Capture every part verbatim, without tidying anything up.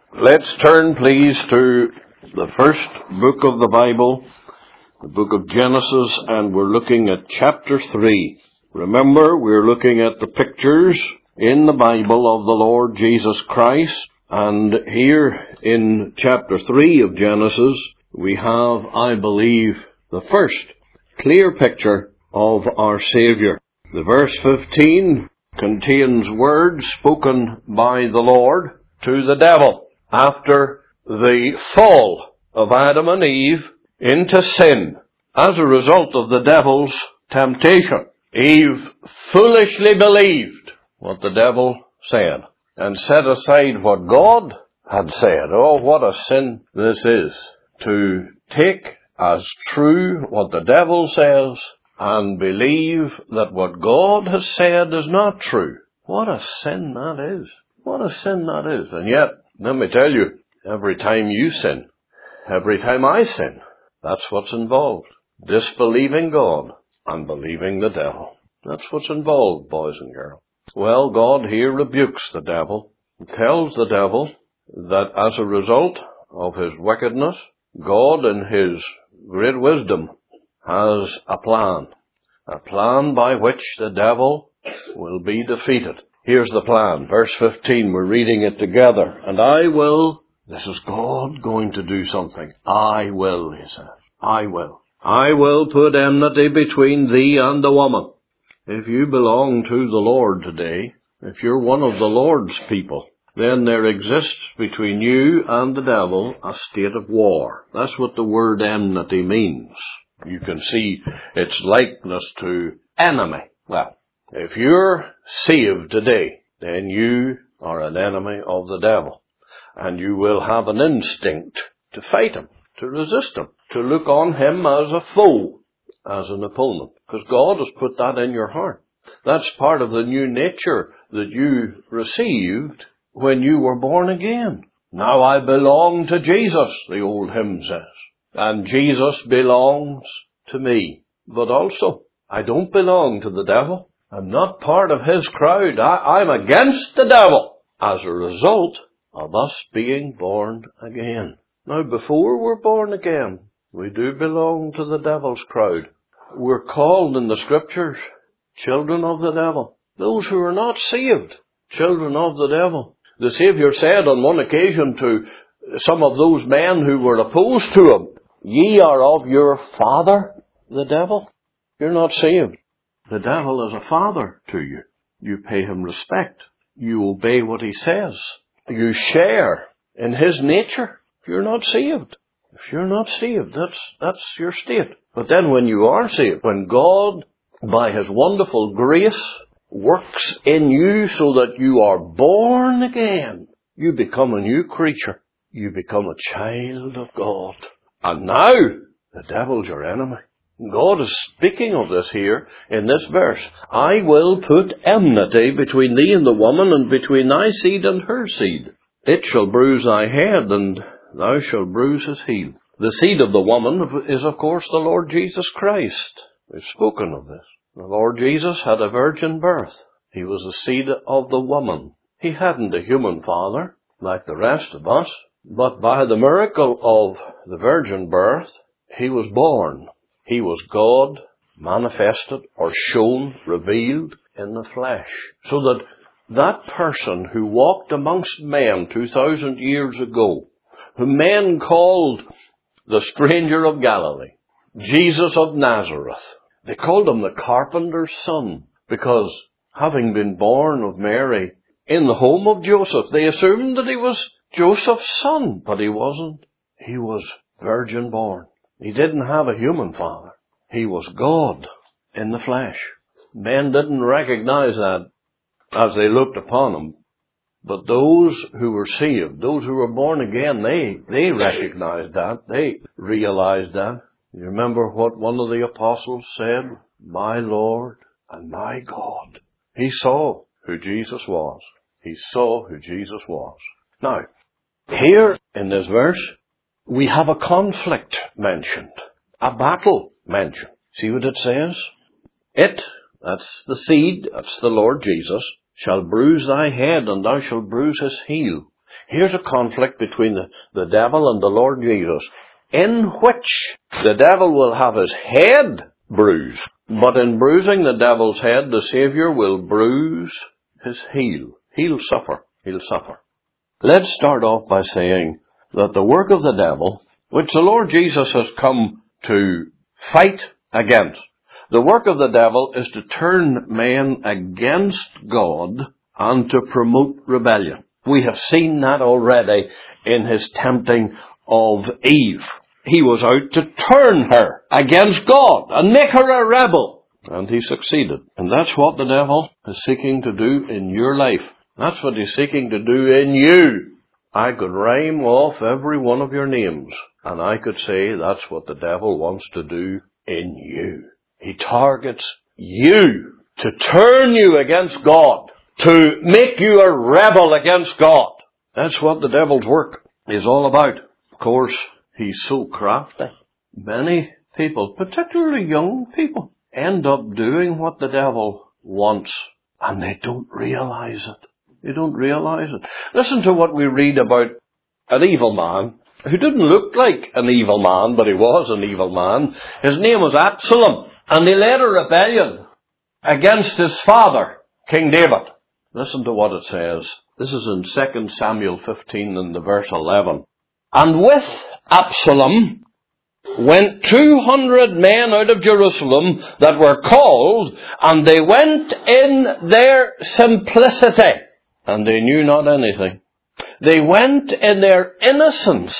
Let's turn, please, to the first book of the Bible, the book of Genesis, and we're looking at chapter three. Remember, we're looking at the pictures in the Bible of the Lord Jesus Christ, and here in chapter three of Genesis, we have, I believe, the first clear picture of our Savior. The verse fifteen contains words spoken by the Lord to the devil after the fall of Adam and Eve into sin as a result of the devil's temptation. Eve foolishly believed what the devil said and set aside what God had said. Oh, what a sin this is, to take as true what the devil says and believe that what God has said is not true. What a sin that is. What a sin that is. And yet, let me tell you, every time you sin, every time I sin, that's what's involved. Disbelieving God and believing the devil. That's what's involved, boys and girls. Well, God here rebukes the devil and tells the devil that as a result of his wickedness, God in his great wisdom has a plan. A plan by which the devil will be defeated. Here's the plan. Verse fifteen, we're reading it together. And I will, this is God going to do something. I will, he says. I will. I will put enmity between thee and the woman. If you belong to the Lord today, if you're one of the Lord's people, then there exists between you and the devil a state of war. That's what the word enmity means. You can see its likeness to enemy. Well, if you're saved today, then you are an enemy of the devil. And you will have an instinct to fight him, to resist him, to look on him as a foe, as an opponent. Because God has put that in your heart. That's part of the new nature that you received when you were born again. Now I belong to Jesus, the old hymn says. And Jesus belongs to me. But also, I don't belong to the devil. I'm not part of his crowd. I, I'm against the devil as a result of us being born again. Now, before we're born again, we do belong to the devil's crowd. We're called in the scriptures children of the devil. Those who are not saved, children of the devil. The Savior said on one occasion to some of those men who were opposed to him, ye are of your father, the devil. You're not saved. The devil is a father to you. You pay him respect. You obey what he says. You share in his nature. If you're not saved, if you're not saved, that's, that's your state. But then when you are saved, when God, by his wonderful grace, works in you so that you are born again, you become a new creature. You become a child of God. And now, the devil's your enemy. God is speaking of this here in this verse. I will put enmity between thee and the woman, and between thy seed and her seed. It shall bruise thy head, and thou shalt bruise his heel. The seed of the woman is, of course, the Lord Jesus Christ. We've spoken of this. The Lord Jesus had a virgin birth. He was the seed of the woman. He hadn't a human father, like the rest of us. But by the miracle of the virgin birth, he was born. He was God manifested or shown, revealed in the flesh. So that that person who walked amongst men two thousand years ago, whom men called the stranger of Galilee, Jesus of Nazareth, they called him the carpenter's son, because having been born of Mary in the home of Joseph, they assumed that he was Joseph's son, but he wasn't. He was virgin born. He didn't have a human father. He was God in the flesh. Men didn't recognize that as they looked upon him. But those who were saved, those who were born again, they, they recognized that. They realized that. You remember what one of the apostles said? My Lord and my God. He saw who Jesus was. He saw who Jesus was. Now, here in this verse, we have a conflict mentioned, a battle mentioned. See what it says? It, that's the seed, that's the Lord Jesus, shall bruise thy head, and thou shalt bruise his heel. Here's a conflict between the, the devil and the Lord Jesus, in which the devil will have his head bruised. But in bruising the devil's head, the Savior will bruise his heel. He'll suffer. He'll suffer. Let's start off by saying that the work of the devil, which the Lord Jesus has come to fight against, the work of the devil is to turn men against God and to promote rebellion. We have seen that already in his tempting of Eve. He was out to turn her against God and make her a rebel. And he succeeded. And that's what the devil is seeking to do in your life. That's what he's seeking to do in you. I could rhyme off every one of your names, and I could say that's what the devil wants to do in you. He targets you to turn you against God, to make you a rebel against God. That's what the devil's work is all about. Of course, he's so crafty. Many people, particularly young people, end up doing what the devil wants, and they don't realize it. They don't realize it. Listen to what we read about an evil man who didn't look like an evil man, but he was an evil man. His name was Absalom, and he led a rebellion against his father, King David. Listen to what it says. This is in Second Samuel fifteen and the verse eleven. And with Absalom went two hundred men out of Jerusalem that were called, and they went in their simplicity, and they knew not anything. They went in their innocence,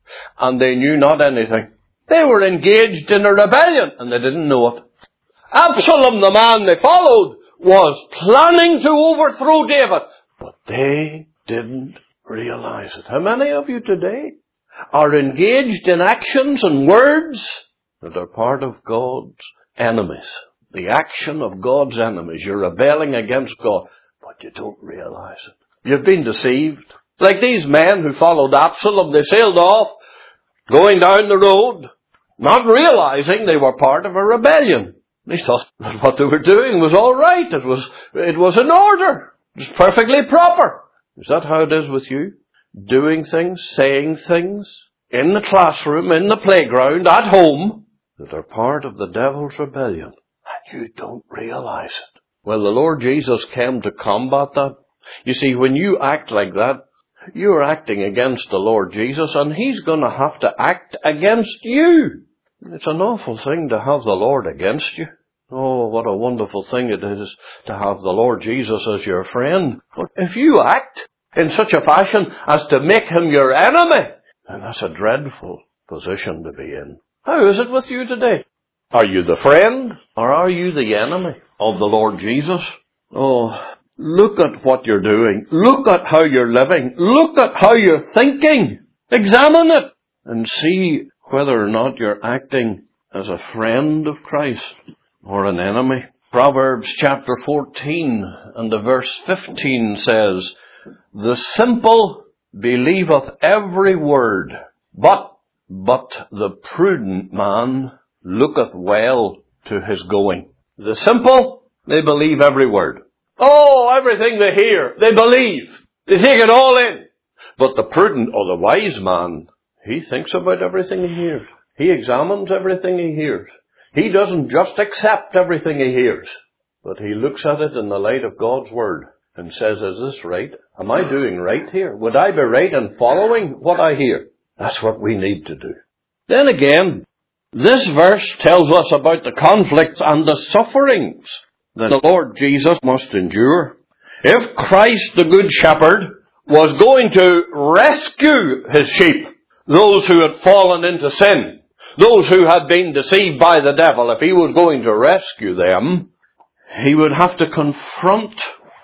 and they knew not anything. They were engaged in a rebellion, and they didn't know it. Absalom, the man they followed, was planning to overthrow David, but they didn't realize it. How many of you today are engaged in actions and words that are part of God's enemies? The action of God's enemies. You're rebelling against God, but you don't realize it. You've been deceived. Like these men who followed Absalom, they sailed off, going down the road, not realizing they were part of a rebellion. They thought that what they were doing was all right. It was, it was in order. It was perfectly proper. Is that how it is with you? Doing things, saying things, in the classroom, in the playground, at home, that are part of the devil's rebellion, and you don't realize it. Well, the Lord Jesus came to combat that. You see, when you act like that, you're acting against the Lord Jesus, and He's going to have to act against you. It's an awful thing to have the Lord against you. Oh, what a wonderful thing it is to have the Lord Jesus as your friend. But if you act in such a fashion as to make Him your enemy, then that's a dreadful position to be in. How is it with you today? Are you the friend, or are you the enemy of the Lord Jesus? Oh, look at what you're doing. Look at how you're living. Look at how you're thinking. Examine it and see whether or not you're acting as a friend of Christ or an enemy. Proverbs chapter fourteen and the verse fifteen says, "The simple believeth every word, but, but the prudent man looketh well to his going." The simple, they believe every word. Oh, everything they hear, they believe. They take it all in. But the prudent or the wise man, he thinks about everything he hears. He examines everything he hears. He doesn't just accept everything he hears, but he looks at it in the light of God's Word and says, is this right? Am I doing right here? Would I be right in following what I hear? That's what we need to do. Then again, this verse tells us about the conflicts and the sufferings that the Lord Jesus must endure. If Christ, the Good Shepherd, was going to rescue His sheep, those who had fallen into sin, those who had been deceived by the devil, if He was going to rescue them, He would have to confront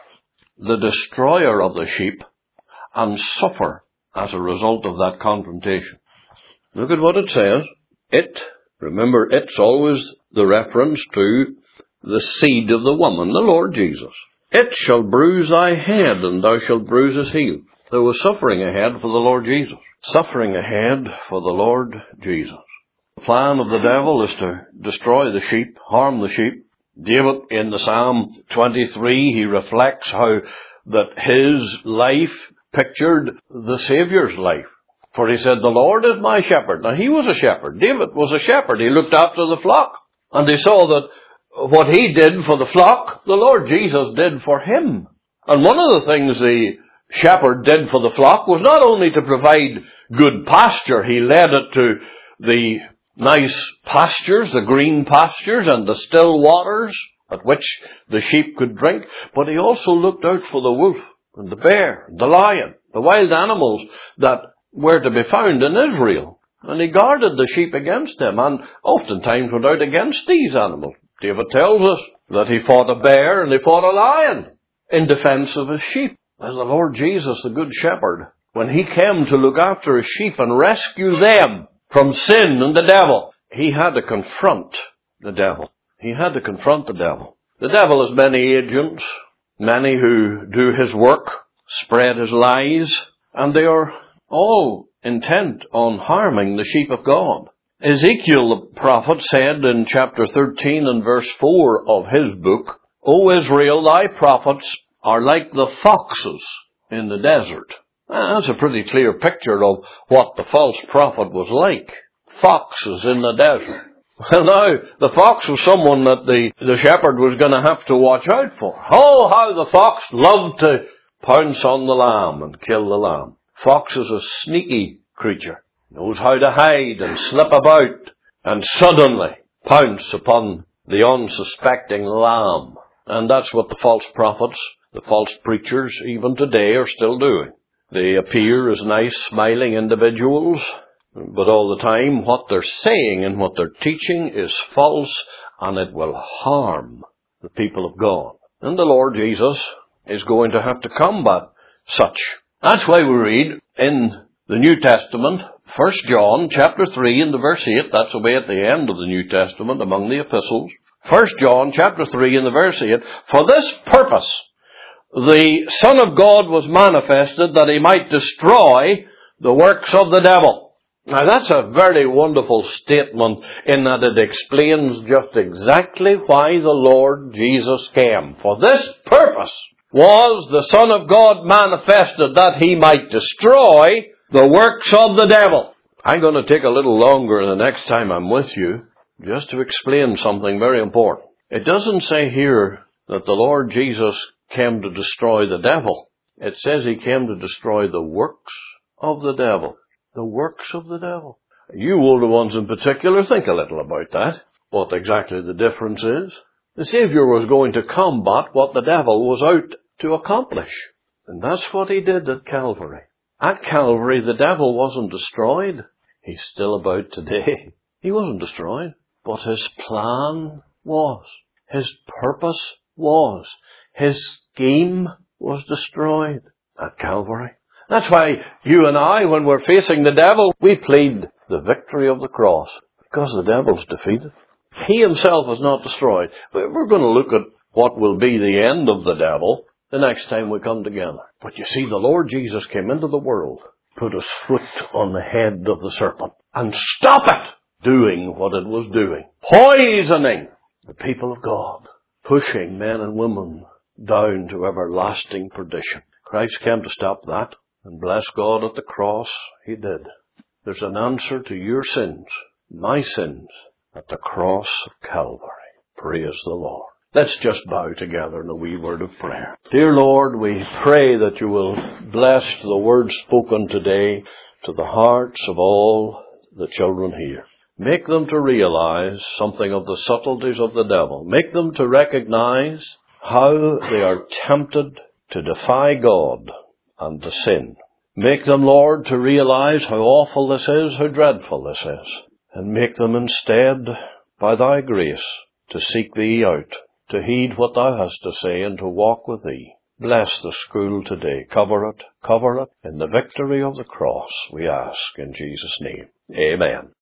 the destroyer of the sheep and suffer as a result of that confrontation. Look at what it says. It, remember, it's always the reference to the seed of the woman, the Lord Jesus. It shall bruise thy head, and thou shalt bruise his heel. There was suffering ahead for the Lord Jesus. Suffering ahead for the Lord Jesus. The plan of the devil is to destroy the sheep, harm the sheep. David, in the Psalm twenty-three, he reflects how that his life pictured the Saviour's life. For he said, the Lord is my shepherd. Now he was a shepherd. David was a shepherd. He looked after the flock. And he saw that what he did for the flock, the Lord Jesus did for him. And one of the things the shepherd did for the flock was not only to provide good pasture. He led it to the nice pastures, the green pastures and the still waters at which the sheep could drink. But he also looked out for the wolf and the bear, the lion, the wild animals that were to be found in Israel. And he guarded the sheep against them, and oftentimes went out against these animals. David tells us that he fought a bear and he fought a lion in defense of his sheep. As the Lord Jesus, the Good Shepherd, when he came to look after his sheep and rescue them from sin and the devil, he had to confront the devil. He had to confront the devil. The devil has many agents, many who do his work, spread his lies, and they are all intent on harming the sheep of God. Ezekiel the prophet said in chapter thirteen and verse four of his book, O Israel, thy prophets are like the foxes in the desert. That's a pretty clear picture of what the false prophet was like. Foxes in the desert. Well now, the fox was someone that the, the shepherd was going to have to watch out for. Oh, how the fox loved to pounce on the lamb and kill the lamb. Fox is a sneaky creature, knows how to hide and slip about and suddenly pounce upon the unsuspecting lamb. And that's what the false prophets, the false preachers, even today are still doing. They appear as nice, smiling individuals, but all the time what they're saying and what they're teaching is false, and it will harm the people of God. And the Lord Jesus is going to have to combat such. That's why we read in the New Testament, First John chapter three and the verse eight, that's the way at the end of the New Testament among the epistles. First John chapter three and the verse eight, for this purpose the Son of God was manifested that he might destroy the works of the devil. Now that's a very wonderful statement in that it explains just exactly why the Lord Jesus came. For this purpose was the Son of God manifested that he might destroy the works of the devil. I'm going to take a little longer the next time I'm with you just to explain something very important. It doesn't say here that the Lord Jesus came to destroy the devil. It says he came to destroy the works of the devil. The works of the devil. You older ones in particular, think a little about that. What exactly the difference is. The Savior was going to combat what the devil was out to accomplish. And that's what he did at Calvary. At Calvary, the devil wasn't destroyed. He's still about today. He wasn't destroyed. But his plan was. His purpose was. His scheme was destroyed at Calvary. That's why you and I, when we're facing the devil, we plead the victory of the cross. Because the devil's defeated. He himself is not destroyed. We're going to look at what will be the end of the devil the next time we come together. But you see, the Lord Jesus came into the world, put his foot on the head of the serpent, and stop it doing what it was doing. Poisoning the people of God. Pushing men and women down to everlasting perdition. Christ came to stop that. And bless God, at the cross, he did. There's an answer to your sins, my sins, at the cross of Calvary. Praise the Lord. Let's just bow together in a wee word of prayer. Dear Lord, we pray that you will bless the words spoken today to the hearts of all the children here. Make them to realize something of the subtleties of the devil. Make them to recognize how they are tempted to defy God and to sin. Make them, Lord, to realize how awful this is, how dreadful this is. And make them instead, by thy grace, to seek thee out, to heed what thou hast to say, and to walk with thee. Bless the school today. Cover it, cover it in the victory of the cross, we ask in Jesus' name. Amen.